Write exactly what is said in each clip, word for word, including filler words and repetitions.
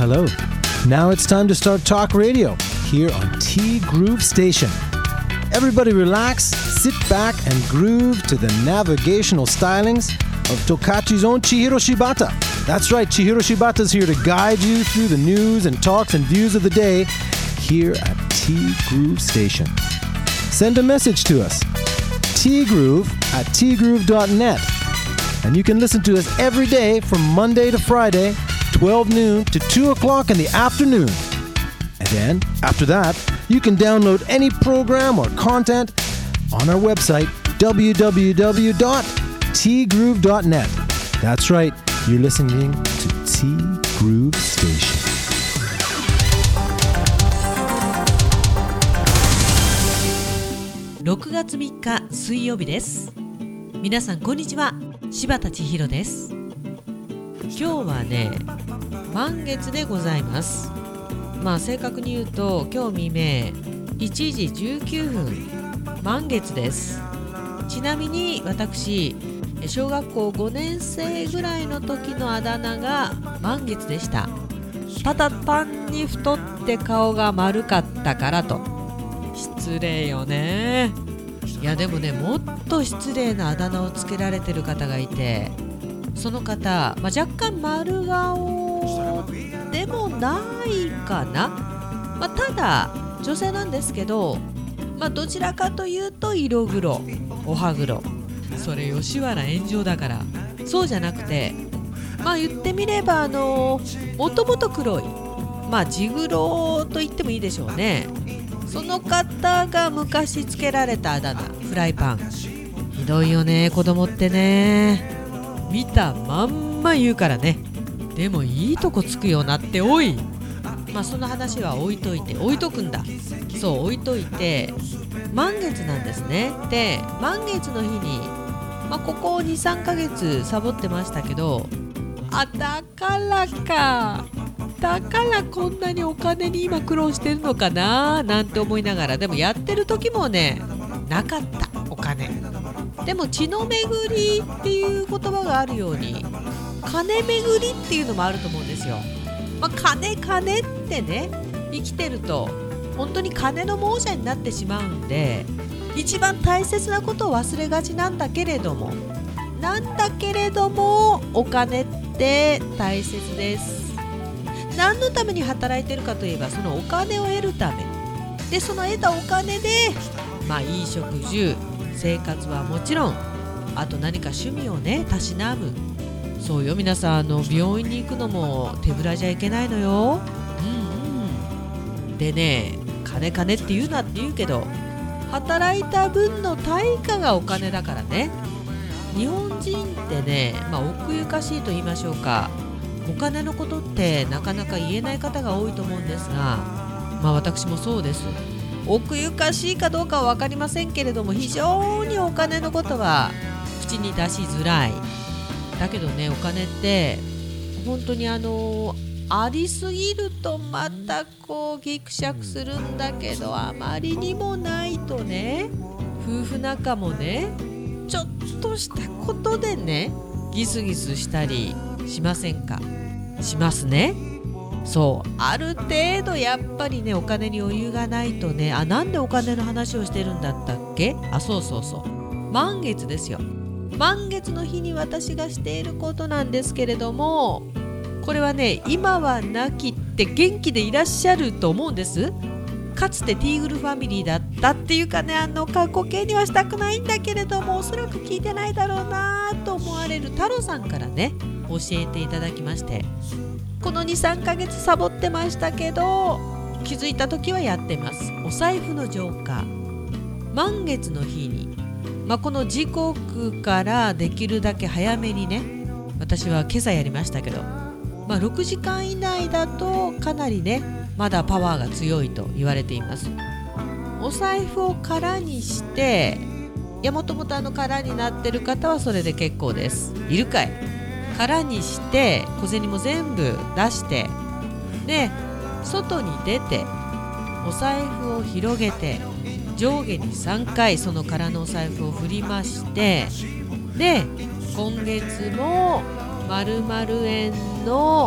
hello. Now it's time to start talk radio here on T Groove Station. Everybody relax, sit back and groove to the navigational stylings of Tokachi's own Chihiro Shibata. That's right, Chihiro Shibata's here to guide you through the news and talks and views of the day here at T Groove Station. Send a message to us, tgroove at tgroove dot net. And you can listen to us every day from Monday to Friday, twelve noon to two o'clock in the afternoon. And then, after that, you can download any program or content on our website, w w w dot t groove dot net. That's right, you're listening to T Groove Station. ろくがつみっか水曜日です。皆さんこんにちは、柴田千尋です。今日はね、満月でございます。まあ正確に言うと今日未明いちじじゅうきゅうふん満月です。ちなみに私小学校ごねん生ぐらいの時のあだ名が満月でした。ただ単に太って顔が丸かったからと。失礼よね。いやでもね、もっと失礼なあだ名をつけられてる方がいて、その方、まあ、若干丸顔でもないかな、まあ、ただ女性なんですけど、まあ、どちらかというと色黒、お歯黒、それ吉原炎上だから。そうじゃなくて、まあ言ってみればあのもともと黒い、まあ地黒と言ってもいいでしょうね。その方が昔つけられたあだ名、フライパン。ひどいよね、子供ってね。見たまんま言うからね。でもいいとこつくよなっておい。まあその話は置いといて、置いとくんだ。そう置いといて、満月なんですね。で満月の日に、まあ、ここ にさんかげつサボってましたけど、あ、だからかだからこんなにお金に今苦労してるのかななんて思いながら、でもやってる時もね、なかったお金。でも血の巡りっていう言葉があるように、金巡りっていうのもあると思うんですよ。まあ、金金ってね、生きてると本当に金の亡者になってしまうんで、一番大切なことを忘れがちなんだけれどもなんだけれどもお金って大切です。何のために働いてるかといえば、そのお金を得るためで、その得たお金でまあいい食住、生活はもちろん、あと何か趣味をねたしなむ。そうよ、皆さん、あの病院に行くのも手ぶらじゃいけないのよ。うんうん。でね、金金って言うなって言うけど、働いた分の対価がお金だからね。日本人ってね、まあ奥ゆかしいと言いましょうか、お金のことってなかなか言えない方が多いと思うんですが、まあ私もそうです。奥ゆかしいかどうかは分かりませんけれども、非常にお金のことは口に出しづらい。だけどね、お金って本当にあのありすぎるとまたこうギクシャクするんだけど、あまりにもないとね、夫婦仲もね、ちょっとしたことでねギスギスしたりしませんか？しますね。そう、ある程度やっぱりね、お金に余裕がないとね、あ、なんでお金の話をしてるんだったっけ？あ、そうそうそう、満月ですよ。満月の日に私がしていることなんですけれども、これはね、今は亡きって元気でいらっしゃると思うんです。かつてティーグルファミリーだったっていうかね、あの過去形にはしたくないんだけれども、おそらく聞いてないだろうなと思われる太郎さんからね教えていただきまして、この にさんかげつサボってましたけど、気づいた時はやってます。お財布の浄化。満月の日に、まあ、この時刻からできるだけ早めにね、私は今朝やりましたけど、まあ、ろくじかん以内だとかなりねまだパワーが強いと言われています。お財布を空にして、いやもともとあの空になってる方はそれで結構です。いるかい？空にして小銭も全部出して、で外に出てお財布を広げて上下にさんかいその空のお財布を振りまして、で今月も〇〇円の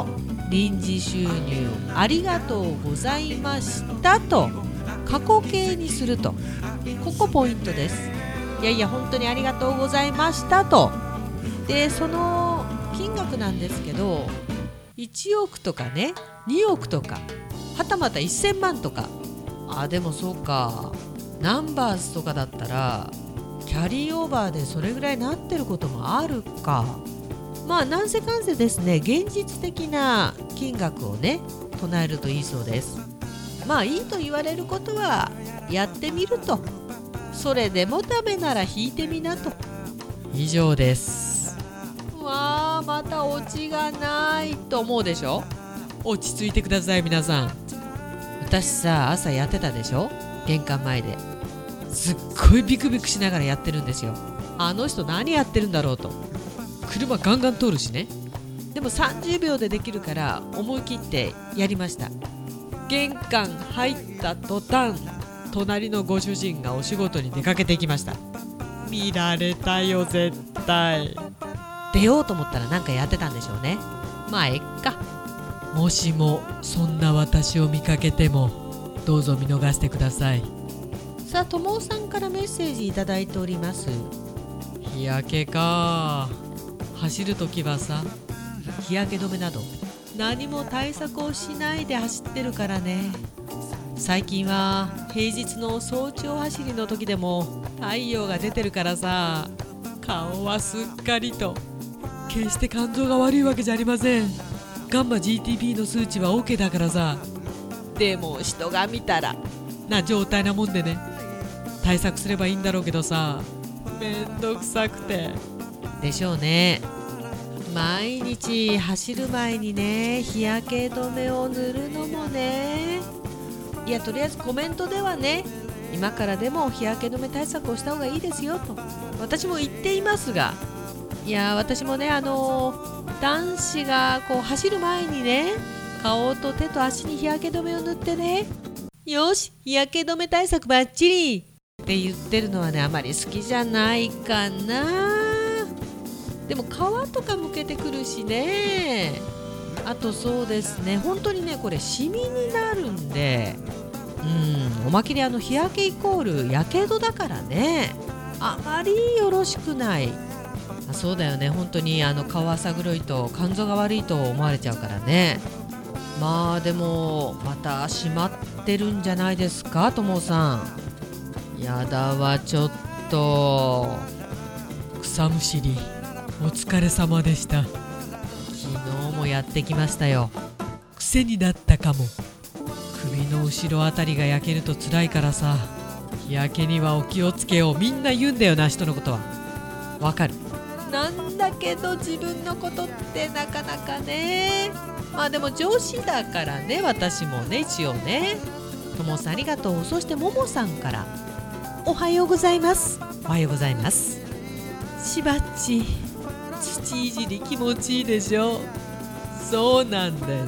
臨時収入ありがとうございましたと過去形にすると、ここポイントです。いやいや本当にありがとうございましたと。でその金額なんですけど、いちおくとかね、におくとか、はたまたせんまんとか、あでもそうか、ナンバーズとかだったらキャリーオーバーでそれぐらいなってることもあるか。まあなんせかんせですね、現実的な金額をね唱えるといいそうです。まあいいと言われることはやってみると、それでもダメなら引いてみなと。以上です。わあまたオチがないと思うでしょ。落ち着いてください皆さん。私さ朝やってたでしょ、玄関前ですっごいビクビクしながらやってるんですよ。あの人何やってるんだろうと。車ガンガン通るしね。でもさんじゅうびょうでできるから思い切ってやりました。玄関入った途端、隣のご主人がお仕事に出かけていきました。見られたよ絶対。出ようと思ったらなんかやってたんでしょうね。まあえっか。もしもそんな私を見かけてもどうぞ見逃してください。さあともさんからメッセージいただいております。日焼けか。走るときはさ、日焼け止めなど何も対策をしないで走ってるからね。最近は平日の早朝走りの時でも太陽が出てるからさ、顔はすっかりと。決して肝臓が悪いわけじゃありません。ガンマ ジーティーピー の数値は OK だからさ。でも人が見たらな状態なもんでね。対策すればいいんだろうけどさ、めんどくさくて。でしょうね。毎日走る前にね日焼け止めを塗るのもね。いやとりあえずコメントではね、今からでも日焼け止め対策をした方がいいですよと私も言っていますが、いや私もねあのー、男子がこう走る前にね顔と手と足に日焼け止めを塗ってね、よし日焼け止め対策バッチリって言ってるのはねあまり好きじゃないかな。でも皮とかむけてくるしね。あとそうですね、本当にねこれシミになるんで、うんおまけにあの日焼けイコールやけどだからね、あまりよろしくない。あそうだよね、本当にあの顔浅黒いと肝臓が悪いと思われちゃうからね。まあでもまた閉まってるんじゃないですかともさん。やだわちょっと。草むしりお疲れ様でした。昨日もやってきましたよ。癖になったかも。首の後ろあたりが焼けると辛いからさ、日焼けにはお気をつけようみんな言うんだよな、人のことは。わかる。なんだけど自分のことってなかなかね。まあでも上司だからね、私もね一応ね。ともさんありがとう。そしてももさんからおはようございます。おはようございます。しばっち土いじり気持ちいいでしょ。そうなんです。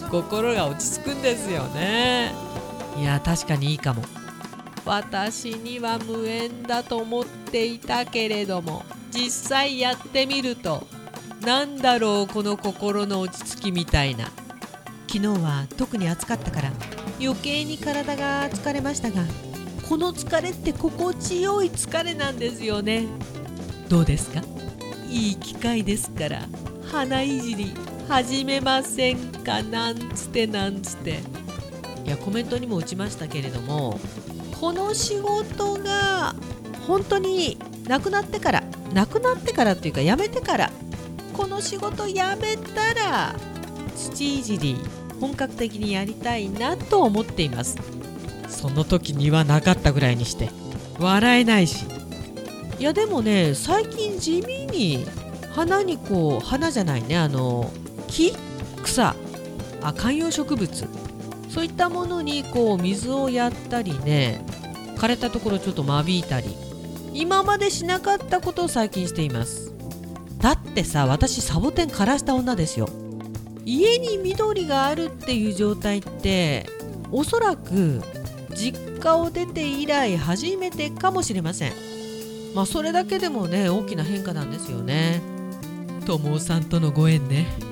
心が落ち着くんですよね。いや確かにいいかも。私には無縁だと思っていたけれども、実際やってみるとなんだろうこの心の落ち着きみたいな。昨日は特に暑かったから余計に体が疲れましたが、この疲れって心地よい疲れなんですよね。どうですか？いい機会ですから鼻いじり始めませんかなんつってなんつって。いやコメントにも打ちましたけれども、この仕事が本当になくなってからなくなってからっていうかやめてから、この仕事やめたら土いじり本格的にやりたいなと思っています。その時にはなかったぐらいにして笑えないし。いやでもね最近地味に花にこう花じゃないねあの木草あ観葉植物そういったものにこう水をやったりね、枯れたところちょっと間引いたり、今までしなかったことを最近しています。だってさ私サボテン枯らした女ですよ。家に緑があるっていう状態っておそらく実家を出て以来初めてかもしれません。まあそれだけでもね大きな変化なんですよね。ともさんとのご縁ね。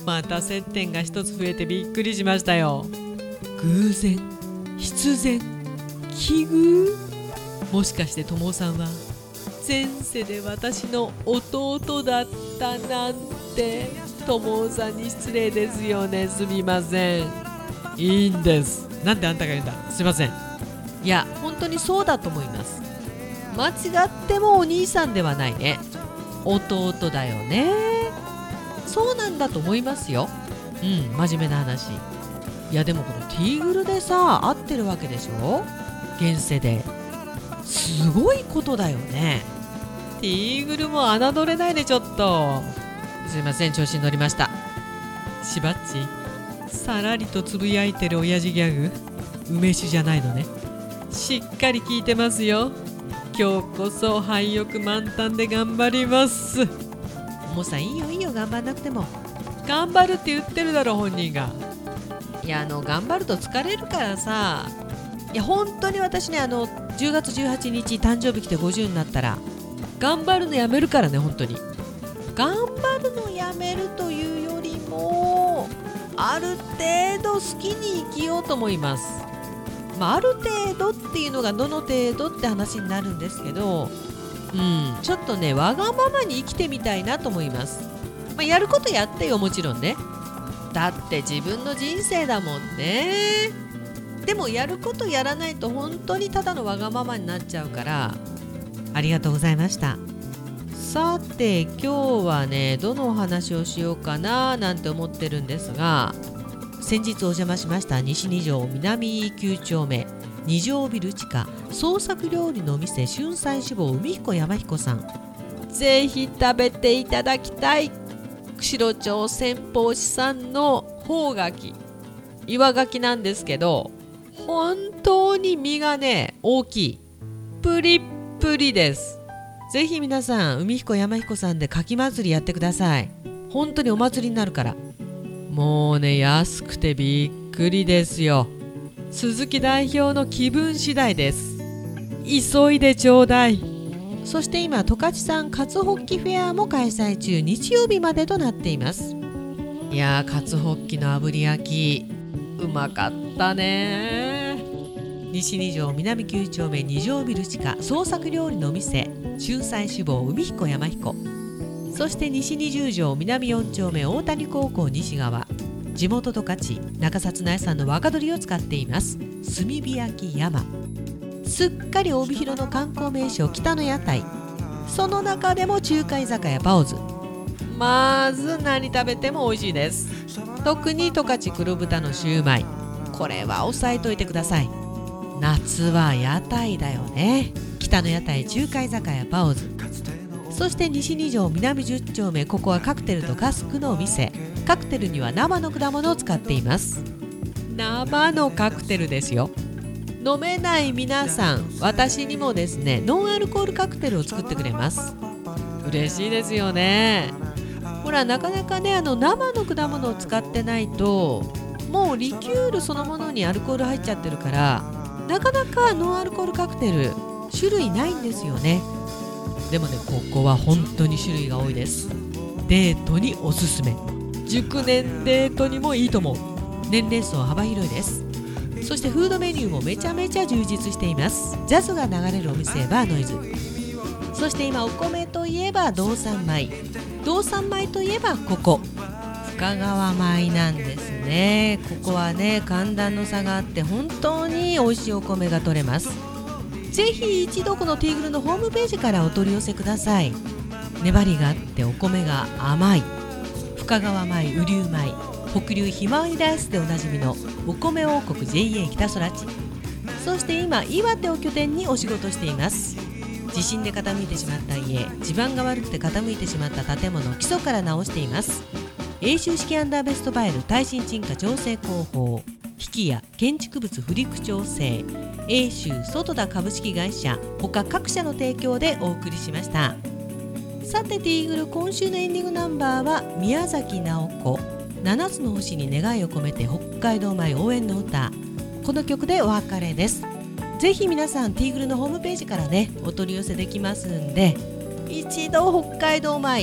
また接点が一つ増えてびっくりしましたよ。偶然、必然、奇遇。もしかしてともさんは前世で私の弟だったなんて。ともさんに失礼ですよね。すみません。いいんです。なんであんたが言うんだ。すいません。いや本当にそうだと思います。間違ってもお兄さんではないね。弟だよね。そうなんだと思いますよ。うん、真面目な話。いやでもこのティーグルでさ会ってるわけでしょ、現世で。すごいことだよね。ティーグルも侮れないでちょっと。すいません、調子に乗りました。しばっち、さらりとつぶやいてる親父ギャグ、梅酒じゃないのね。しっかり聞いてますよ。今日こそ廃屋満タンで頑張ります。もうさ、いいよいいよ、頑張んなくても。頑張るって言ってるだろ本人が。いやあの頑張ると疲れるからさ。いや本当に私ね、あのじゅうがつじゅうはちにち誕生日来てごじゅうになったら頑張るのやめるからね。本当に頑張るのやめるというよりもある程度好きに生きようと思います。まあ、ある程度っていうのがどの程度って話になるんですけど、うん、ちょっとねわがままに生きてみたいなと思います。まあ、やることやってよ、もちろんね。だって自分の人生だもんね。でもやることやらないと本当にただのわがままになっちゃうから。ありがとうございました。さて今日はねどのお話をしようかななんて思ってるんですが、先日お邪魔しました西二条南きゅう丁目二条ビル地下創作料理のお店春菜志望海彦山彦さん、ぜひ食べていただきたい釧路町先方市産の宝柿、岩牡蠣なんですけど、本当に身がね大きい、プリップリです。ぜひ皆さん海彦山彦さんで牡蠣祭りやってください。本当にお祭りになるから。もうね安くてびっくりですよ。鈴木代表の気分次第です。急いでちょうだい。そして今十勝産カツホッキフェアも開催中、日曜日までとなっています。いやーカツホッキの炙り焼きうまかったね。西二条南きゅう丁目二条ビル地下創作料理のお店春菜志望海彦山彦、そして西二十条南よん丁目大谷高校西側地元十勝中札内産の若鶏を使っています炭火焼き山。すっかり帯広の観光名所北の屋台、その中でも中華居酒屋パオズ、まず何食べても美味しいです。特に十勝黒豚のシューマイ、これは押さえといてください。夏は屋台だよね。北の屋台中華居酒屋パオズ、そして西二条南じゅう丁目、ここはカクテルとカスクのお店。カクテルには生の果物を使っています。生のカクテルですよ。飲めない皆さん、私にもですねノンアルコールカクテルを作ってくれます。嬉しいですよね。ほらなかなかねあの生の果物を使ってないともうリキュールそのものにアルコール入っちゃってるから、なかなかノンアルコールカクテル種類ないんですよね。でもねここは本当に種類が多いです。デートにおすすめ、熟年デートにもいいと思う。年齢層幅広いです。そしてフードメニューもめちゃめちゃ充実しています。ジャズが流れるお店バーノイズ、そして今お米といえば道産米、道産米といえばここ深川米なんですね。ここはね寒暖の差があって本当に美味しいお米が取れます。ぜひ一度このティーグルのホームページからお取り寄せください。粘りがあってお米が甘い深川米、雨竜米、北流ひまわりライスでおなじみのお米王国 ジェイエー 北空地、そして今岩手を拠点にお仕事しています。地震で傾いてしまった家、地盤が悪くて傾いてしまった建物を基礎から直しています。永修式アンダーベストバイル耐震沈下調整工法、引きや建築物不陸調整、永修外田株式会社他各社の提供でお送りしました。さてティーグル今週のエンディングナンバーは宮崎直子、七つの星に願いを込めて北海道米応援の歌、この曲でお別れです。ぜひ皆さんティーグルのホームページからねお取り寄せできますんで、一度北海道米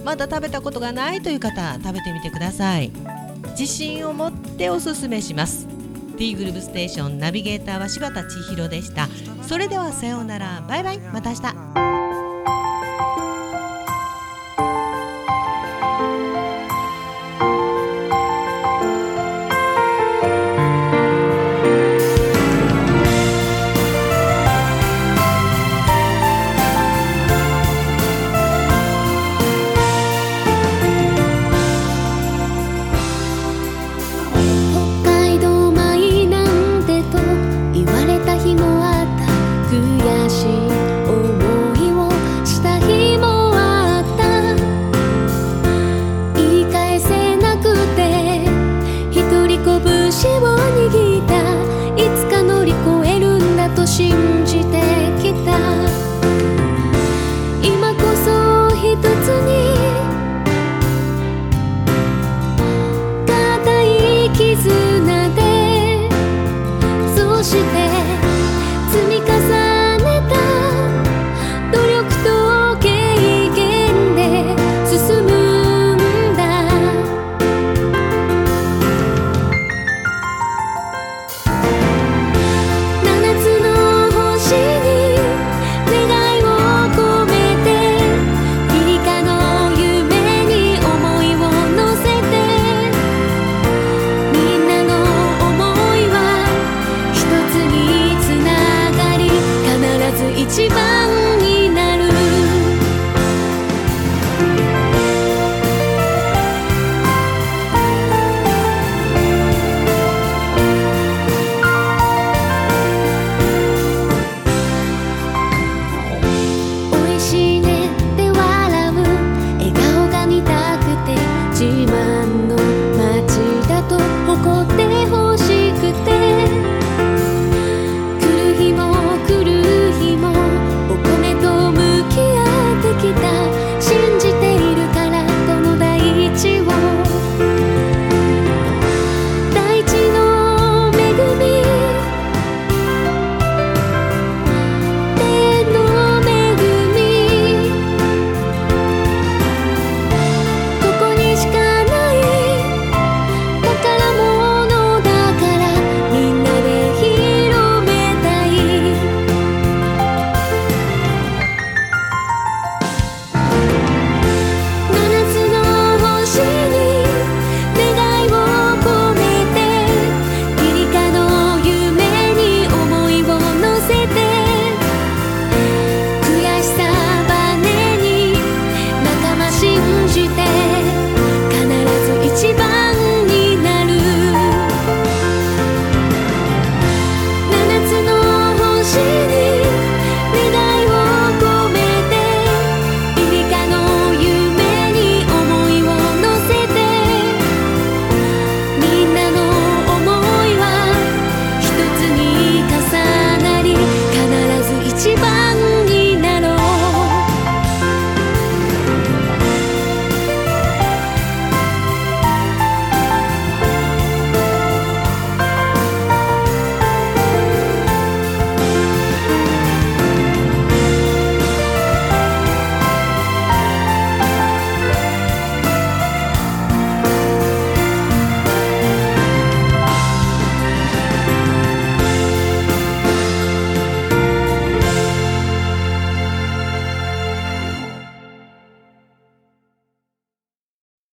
まだ食べたことがないという方、食べてみてください。自信を持っておすすめします。 T グルーブステーションナビゲーターは柴田千尋でした。それではさようなら、バイバイ、また明日。